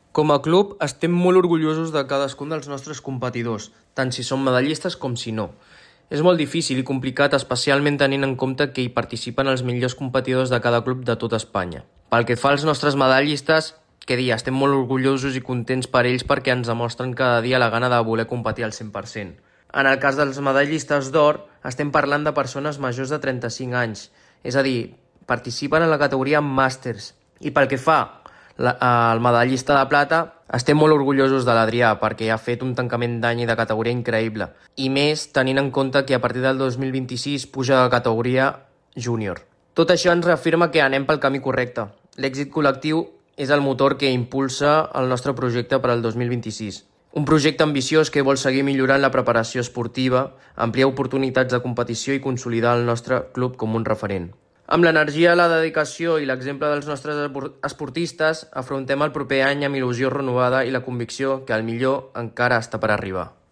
Com a club, estem molt orgullosos de cadascun dels nostres competidors, tant si són medallistes com si no. És molt difícil i complicat, especialment tenint en compte que hi participen els millors competidors de cada club de tot Espanya. Pel que fa als nostres medallistes, què dir, estem molt orgullosos i contents per ells perquè ens demostren cada dia la gana de voler competir al 100%. En el cas dels medallistes d'or, estem parlant de persones majors de 35 anys, és a dir, participen en la categoria Màsters. I pel que fa al medallista de plata, estem molt orgullosos de l'Adrià perquè ha fet un tancament d'any i de categoria increïble, i més tenint en compte que a partir del 2026 puja de categoria júnior. Tot això ens reafirma que anem pel camí correcte. L'èxit col·lectiu és el motor que impulsa el nostre projecte per al 2026. Un projecte ambiciós que vol seguir millorant la preparació esportiva, ampliar oportunitats de competició i consolidar el nostre club com un referent. Amb l'energia, la dedicació i l'exemple dels nostres esportistes, afrontem el proper any amb il·lusió renovada i la convicció que el millor encara està per arribar.